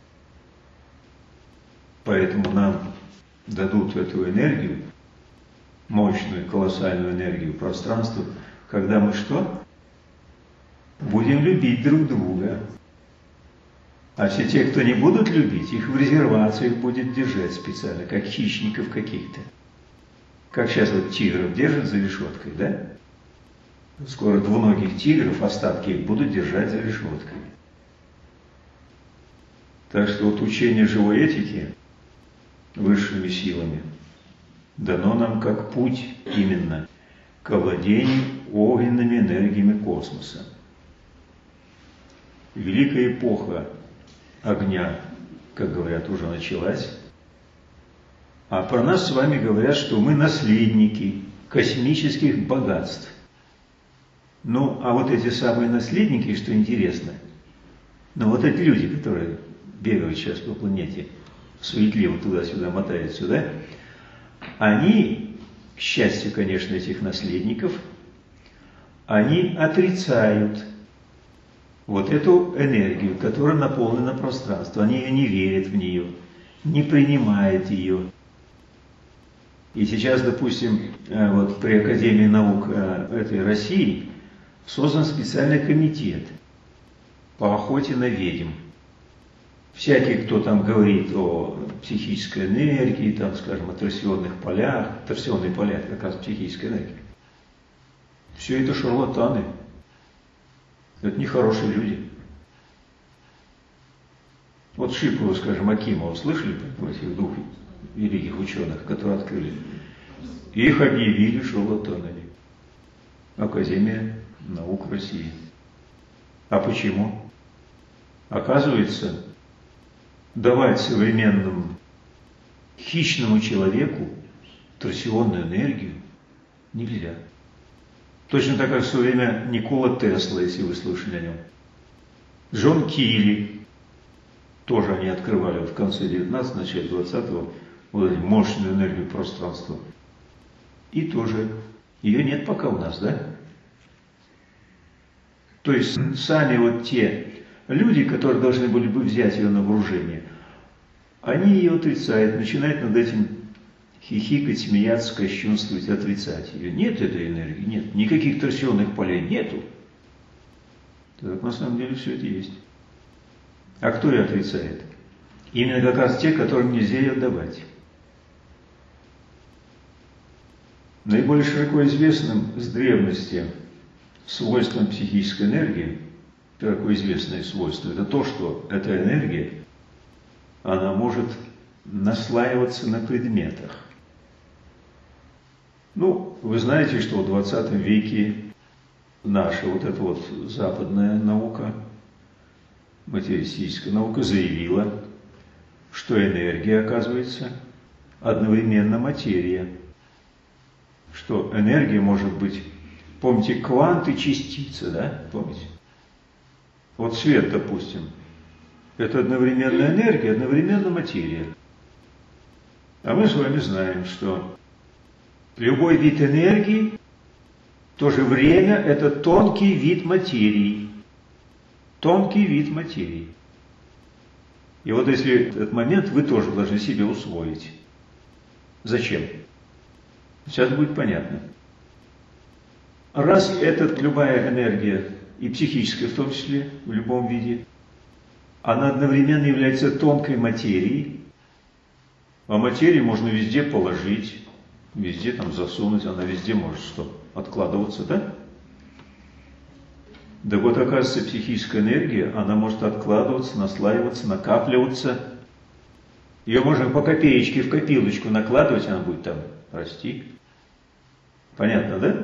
[SPEAKER 1] Поэтому нам дадут эту энергию, мощную, колоссальную энергию пространства, когда мы что? Будем любить друг друга. А все те, кто не будут любить, их в резервациях будет держать специально, как хищников каких-то. Как сейчас вот тигров держат за решеткой, да? Скоро двуногих тигров, остатки их будут держать за решеткой. Так что вот учение живой этики высшими силами дано нам как путь именно к овладению огненными энергиями космоса. Великая эпоха огня, как говорят, уже началась. А про нас с вами говорят, что мы наследники космических богатств. Ну, а вот эти самые наследники, что интересно, ну вот эти люди, которые бегают сейчас по планете, суетливо туда-сюда мотаются, да, они, к счастью, конечно, этих наследников, они отрицают вот эту энергию, которая наполнена пространством. Они ее не верят в нее, не принимают ее. И сейчас, допустим, вот при Академии наук этой России создан специальный комитет по охоте на ведьм. Всякий, кто там говорит о психической энергии, там, скажем, о торсионных полях, торсионные поля – это как раз психическая энергия. Все это шарлатаны. Это нехорошие люди. Вот Шипова, скажем, Акимова, слышали про этих двух великих ученых, которые открыли? Их объявили шарлатанами. Академия наук России. А почему? Оказывается, давать современному хищному человеку торсионную энергию нельзя. Точно так, как в свое время Никола Тесла, если вы слышали о нем. Джон Килли. Тоже они открывали в конце девятнадцатого, начале двадцатого вот эту мощную энергию пространства. И тоже ее нет пока у нас, да? То есть сами вот те люди, которые должны были бы взять ее на вооружение, они ее отрицают, начинают над этим хихикать, смеяться, кощунствовать, отрицать ее. Нет этой энергии, нет. Никаких торсионных полей нету. Так на самом деле все это есть. А кто ее отрицает? Именно как раз те, которым нельзя ее давать. Наиболее широко известным с древности свойством психической энергии, широко известное свойство, это то, что эта энергия, она может наслаиваться на предметах. Ну, вы знаете, что в двадцатом веке наша вот эта вот западная наука, материалистическая наука, заявила, что энергия, оказывается, одновременно материя. Что энергия может быть, помните, квант и частица, да? Помните? Вот свет, допустим, это одновременно энергия, одновременно материя. А мы с вами знаем, что любой вид энергии в то же время это тонкий вид материи. Тонкий вид материи. И вот если этот момент вы тоже должны себе усвоить. Зачем? Сейчас будет понятно. Раз это любая энергия, и психическая в том числе, в любом виде, она одновременно является тонкой материей, а материю можно везде положить, везде там засунуть, она везде может что, откладываться, да? Да вот, оказывается, психическая энергия, она может откладываться, наслаиваться, накапливаться. Ее можно по копеечке в копилочку накладывать, она будет там расти. Понятно, да?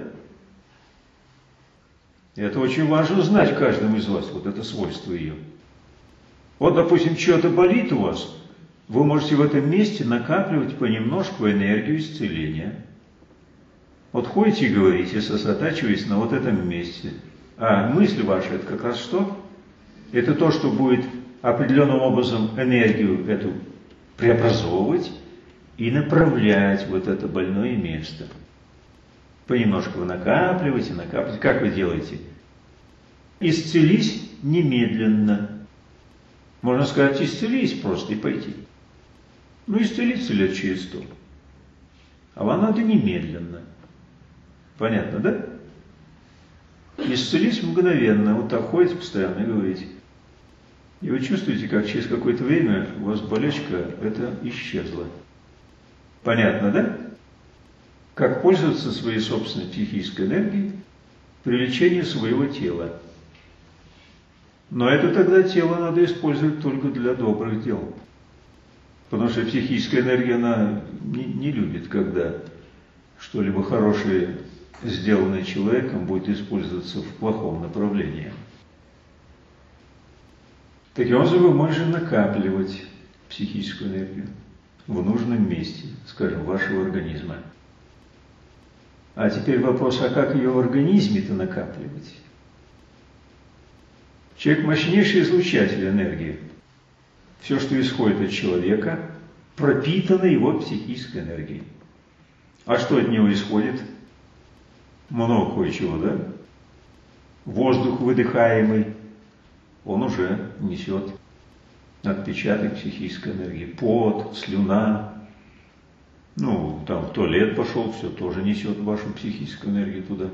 [SPEAKER 1] И это очень важно знать каждому из вас, вот это свойство ее. Вот, допустим, что-то болит у вас, вы можете в этом месте накапливать понемножку энергию исцеления. Вот ходите и говорите, сосредотачиваясь на вот этом месте. А мысль ваша, это как раз что? Это то, что будет определенным образом энергию эту преобразовывать и направлять вот это больное место. Понемножку вы накапливаете, накапливаете. Как вы делаете? Исцелись немедленно. Можно сказать, исцелись просто и пойти. Ну, исцелиться лет через сто. А вам надо немедленно. Понятно, да? Исцелись мгновенно. Вот так ходите постоянно и говорите. И вы чувствуете, как через какое-то время у вас болячка это исчезла. Понятно, да? Как пользоваться своей собственной психической энергией при лечении своего тела. Но это тогда тело надо использовать только для добрых дел. Потому что психическая энергия, она не, не любит, когда что-либо хорошее, сделанное человеком, будет использоваться в плохом направлении. Таким образом, вы можете накапливать психическую энергию в нужном месте, скажем, вашего организма. А теперь вопрос, а как ее в организме-то накапливать? Человек мощнейший излучатель энергии. Все, что исходит от человека, пропитано его психической энергией. А что от него исходит? Много кое-чего, да? Воздух выдыхаемый, он уже несет отпечаток психической энергии. Пот, слюна. Ну, там в туалет пошел, все тоже несет вашу психическую энергию туда.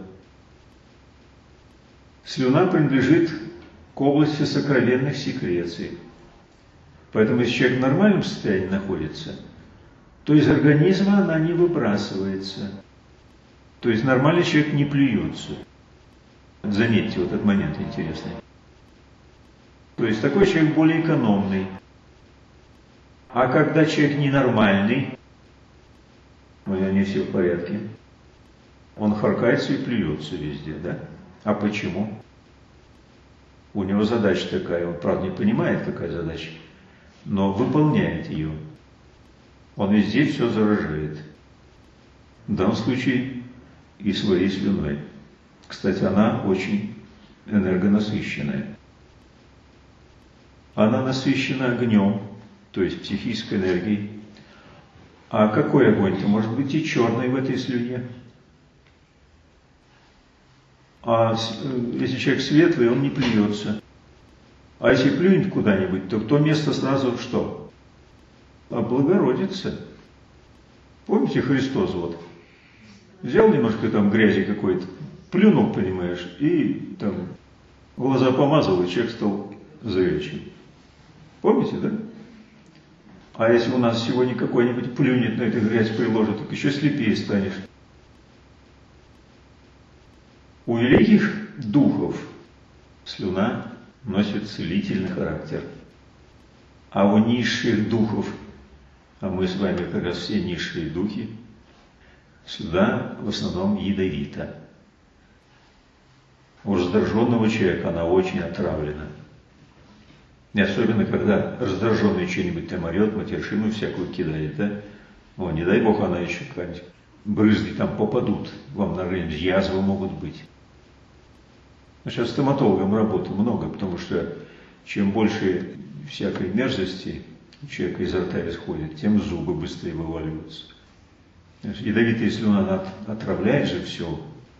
[SPEAKER 1] Слюна принадлежит к области сокровенных секреций. Поэтому, если человек в нормальном состоянии находится, то из организма она не выбрасывается. То есть нормальный человек не плюется. Заметьте, вот этот момент интересный. То есть такой человек более экономный. А когда человек ненормальный, у него не все в порядке, он харкается и плюется везде, да? А почему? У него задача такая, он, правда, не понимает, какая задача, но выполняет ее. Он везде все заражает. В данном случае и своей слюной. Кстати, она очень энергонасыщенная. Она насыщена огнем, то есть психической энергией. А какой огонь-то? Может быть и черный в этой слюне. А если человек светлый, он не плюется. А если плюнет куда-нибудь, то в то место сразу что? Облагородится. Помните, Христос вот взял немножко там грязи какой-то, плюнул, понимаешь, и там глаза помазал, и человек стал зрячим. Помните, да? А если у нас сегодня какой-нибудь плюнет на эту грязь приложит, так еще слепее станешь. У великих духов слюна носит целительный характер. А у низших духов, а мы с вами как раз все низшие духи, слюна в основном ядовита. У раздраженного человека она очень отравлена. И особенно, когда раздраженный что-нибудь там орет, матершину всякую кидает, да? О, не дай Бог, она еще какая-нибудь, брызги там попадут вам на рынок, язвы могут быть. Но сейчас стоматологом работы много, потому что чем больше всякой мерзости у человека изо рта исходит, тем зубы быстрее вываливаются. Ядовитая слюна, она отравляет же все.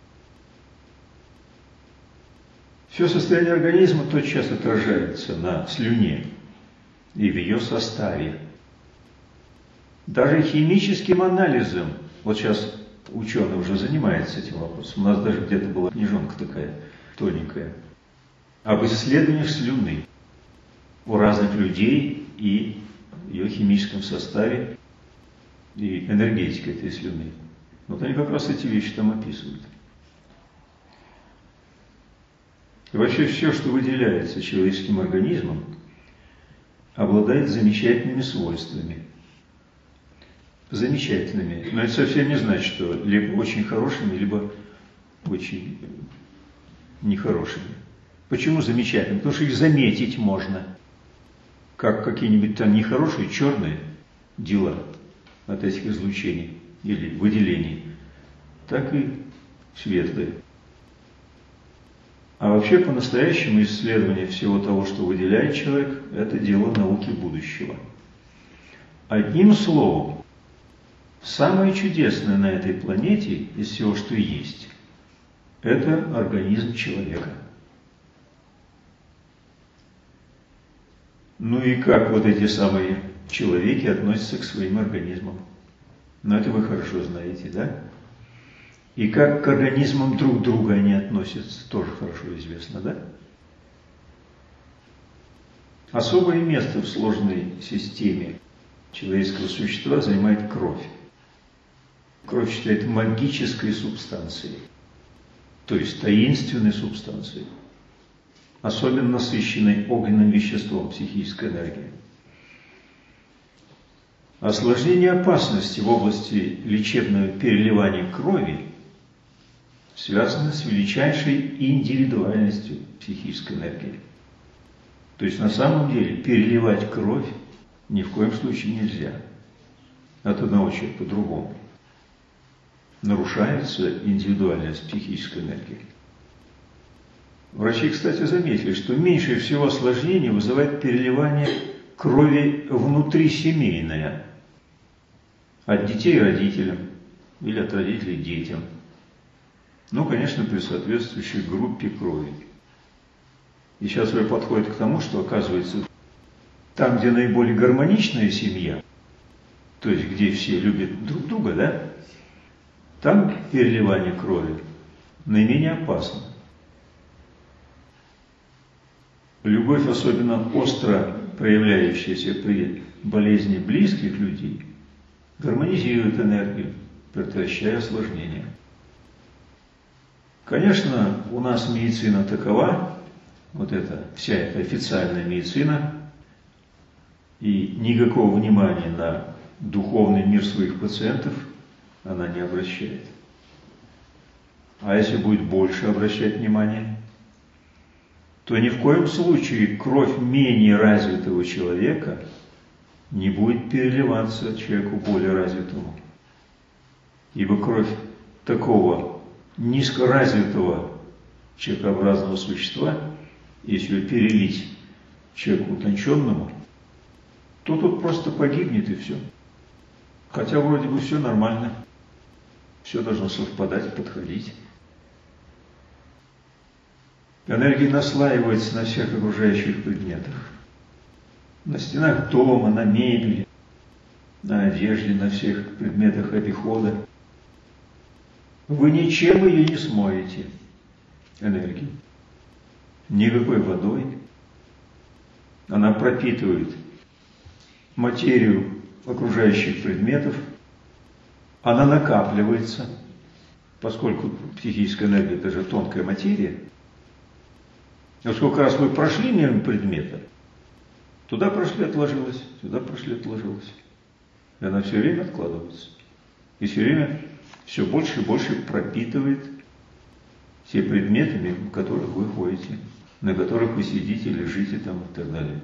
[SPEAKER 1] Все состояние организма тотчас отражается на слюне и в ее составе. Даже химическим анализом, вот сейчас ученый уже занимается этим вопросом, у нас даже где-то была книжонка такая, тоненькая, об исследованиях слюны у разных людей и ее химическом составе и энергетике этой слюны. Вот они как раз эти вещи там описывают. И вообще все, что выделяется человеческим организмом, обладает замечательными свойствами. Замечательными. Но это совсем не значит, что либо очень хорошими, либо очень нехорошими. Почему замечательными? Потому что их заметить можно. Как какие-нибудь там нехорошие черные дела от этих излучений или выделений, так и светлые. А вообще, по-настоящему, исследование всего того, что выделяет человек, это дело науки будущего. Одним словом, самое чудесное на этой планете из всего, что есть, это организм человека. Ну и как вот эти самые человеки относятся к своим организмам? Ну это вы хорошо знаете, да? И как к организмам друг друга они относятся, тоже хорошо известно, да? Особое место в сложной системе человеческого существа занимает кровь. Кровь считается магической субстанцией, то есть таинственной субстанцией, особенно насыщенной огненным веществом, психической энергией. Осложнение опасности в области лечебного переливания крови связано с величайшей индивидуальностью психической энергии. То есть на самом деле переливать кровь ни в коем случае нельзя. От одного человека по-другому. Нарушается индивидуальность психической энергии. Врачи, кстати, заметили, что меньше всего осложнений вызывает переливание крови внутрисемейное. От детей родителям или от родителей детям. Ну, конечно, при соответствующей группе крови. И сейчас уже подходит к тому, что, оказывается, там, где наиболее гармоничная семья, то есть где все любят друг друга, да, там переливание крови наименее опасно. Любовь особенно остро проявляющаяся при болезни близких людей, гармонизирует энергию, предотвращая осложнения. Конечно, у нас медицина такова, вот эта вся эта официальная медицина, и никакого внимания на духовный мир своих пациентов она не обращает. А если будет больше обращать внимание, то ни в коем случае кровь менее развитого человека не будет переливаться человеку более развитому. Ибо кровь такого низкоразвитого человекообразного существа, если ее перелить человеку утонченному, то тут просто погибнет и все. Хотя вроде бы все нормально, все должно совпадать, подходить. Энергия наслаивается на всех окружающих предметах. На стенах дома, на мебели, на одежде, на всех предметах обихода. Вы ничем ее не смоете, энергию. Никакой водой. Она пропитывает материю окружающих предметов. Она накапливается, поскольку психическая энергия – это же тонкая материя. Но сколько раз вы прошли мимо предмета, туда прошли, отложилось, сюда прошли, отложилось. И она все время откладывается. И все время все больше и больше пропитывает те предметы, в которых вы ходите, на которых вы сидите, лежите там и так далее.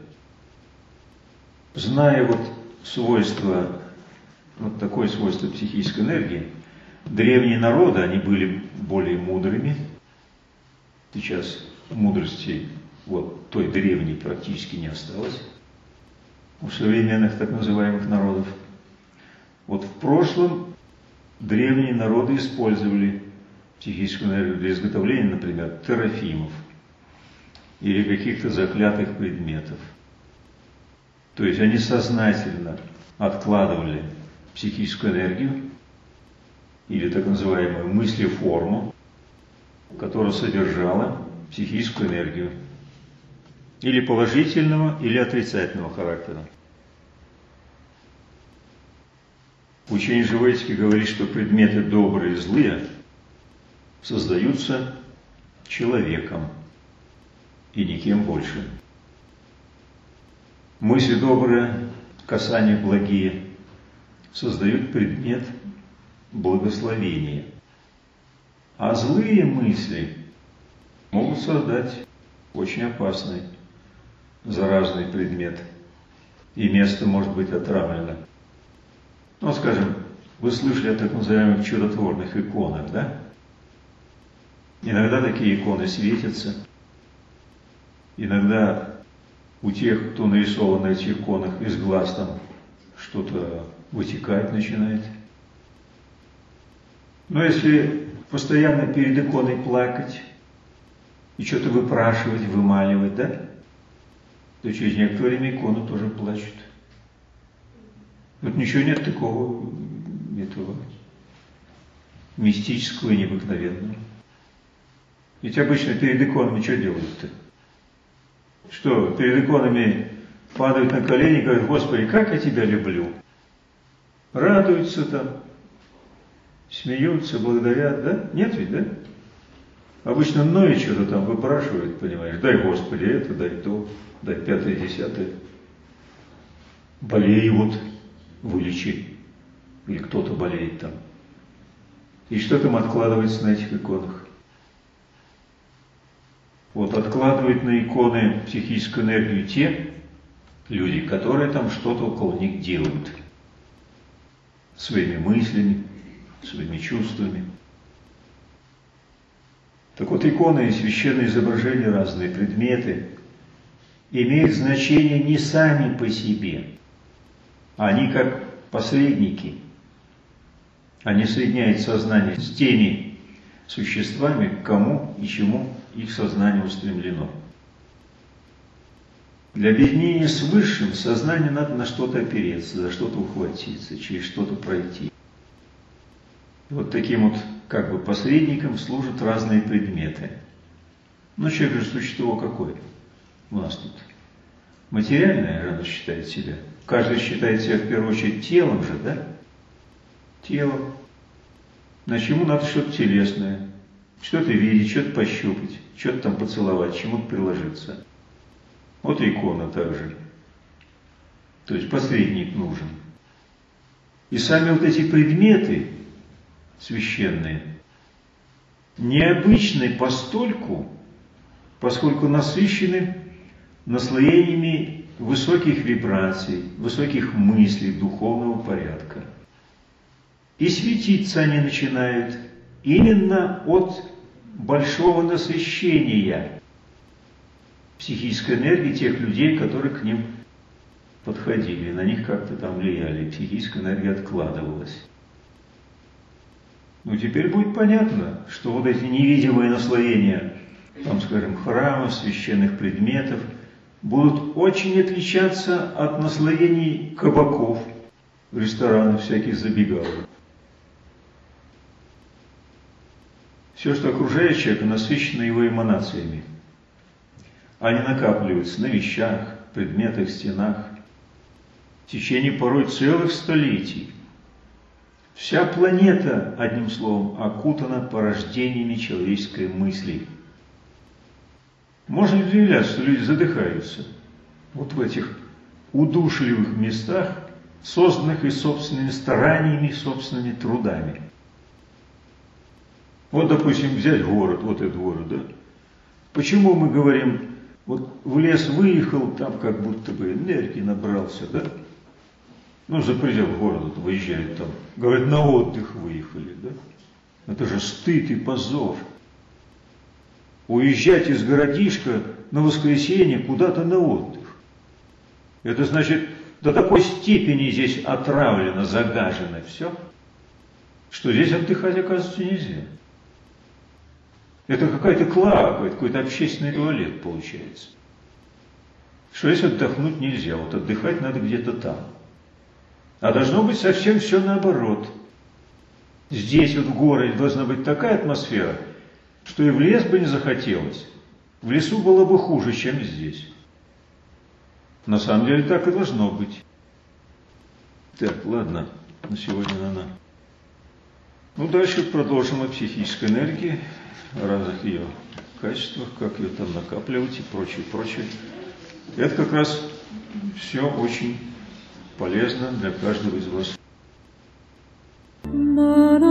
[SPEAKER 1] Зная вот свойства, вот такое свойство психической энергии, древние народы, они были более мудрыми. Сейчас мудрости вот той древней практически не осталось у современных так называемых народов. Вот в прошлом древние народы использовали психическую энергию для изготовления, например, терафимов или каких-то заклятых предметов. То есть они сознательно откладывали психическую энергию или так называемую мыслеформу, которая содержала психическую энергию или положительного, или отрицательного характера. Учение живой этики говорит, что предметы добрые и злые создаются человеком и никем больше. Мысли добрые, касания благие создают предмет благословения. А злые мысли могут создать очень опасный, заразный предмет. И место может быть отравлено. Ну, скажем, вы слышали о так называемых чудотворных иконах, да? Иногда такие иконы светятся. Иногда у тех, кто нарисован на этих иконах, из глаз там что-то вытекать начинает. Но если постоянно перед иконой плакать и что-то выпрашивать, вымаливать, да, то через некоторое время икона тоже плачет. Вот ничего нет такого, этого мистического и необыкновенного. Ведь обычно перед иконами что делают-то? Что, перед иконами падают на колени и говорят: Господи, как я тебя люблю. Радуются там, смеются, благодарят, да? Нет ведь, да? Обычно ноет что-то там, выпрашивает, понимаешь, дай Господи это, дай то, дай пятое, десятое. Болею вот, вылечи. Или кто-то болеет там. И что там откладывается на этих иконах? Вот откладывают на иконы психическую энергию те люди, которые там что-то около них делают. Своими мыслями, своими чувствами. Так вот, иконы и священные изображения, разные предметы, имеют значение не сами по себе. Они как посредники. Они соединяют сознание с теми существами, к кому и чему их сознание устремлено. Для объединения с Высшим сознанию надо на что-то опереться, за что-то ухватиться, через что-то пройти. Вот таким вот как бы посредником служат разные предметы. Но человек же существо какое у нас тут? Материальное же оно считает себя. Каждый считает себя в первую очередь телом же, да? Телом. Значит, ему надо что-то телесное. Что-то видеть, что-то пощупать, что-то там поцеловать, чему-то приложиться. Вот и икона также. То есть посредник нужен. И сами вот эти предметы священные необычны постольку, поскольку насыщены наслоениями высоких вибраций, высоких мыслей духовного порядка. И светиться они начинают именно от большого насыщения психической энергии тех людей, которые к ним подходили, на них как-то там влияли, психическая энергия откладывалась. Ну, теперь будет понятно, что вот эти невидимые наслоения, там, скажем, храмов, священных предметов, будут очень отличаться от наслоений кабаков, ресторанов, всяких забегаловок. Все, что окружает человека, насыщено его эманациями. Они накапливаются на вещах, предметах, стенах в течение порой целых столетий. Вся планета, одним словом, окутана порождениями человеческой мысли. Можно удивляться, что люди задыхаются вот в этих удушливых местах, созданных и собственными стараниями, и собственными трудами. Вот, допустим, взять город, вот этот город, да? Почему мы говорим, вот в лес выехал, там как будто бы энергии набрался, да? Ну, за пределы города выезжают там, говорят, на отдых выехали, да? Это же стыд и позор. Уезжать из городишка на воскресенье куда-то на отдых. Это значит, до такой степени здесь отравлено, загажено все, что здесь отдыхать, оказывается, нельзя. Это какая-то клака, какой-то общественный туалет получается. Что здесь отдохнуть нельзя, вот отдыхать надо где-то там. А должно быть совсем все наоборот. Здесь вот в городе должна быть такая атмосфера, что и в лес бы не захотелось. В лесу было бы хуже, чем здесь. На самом деле так и должно быть. Так, ладно, на сегодня на-на. Ну, дальше продолжим о психической энергии, о разных ее качествах, как ее там накапливать и прочее, прочее. Это как раз все очень полезно для каждого из вас.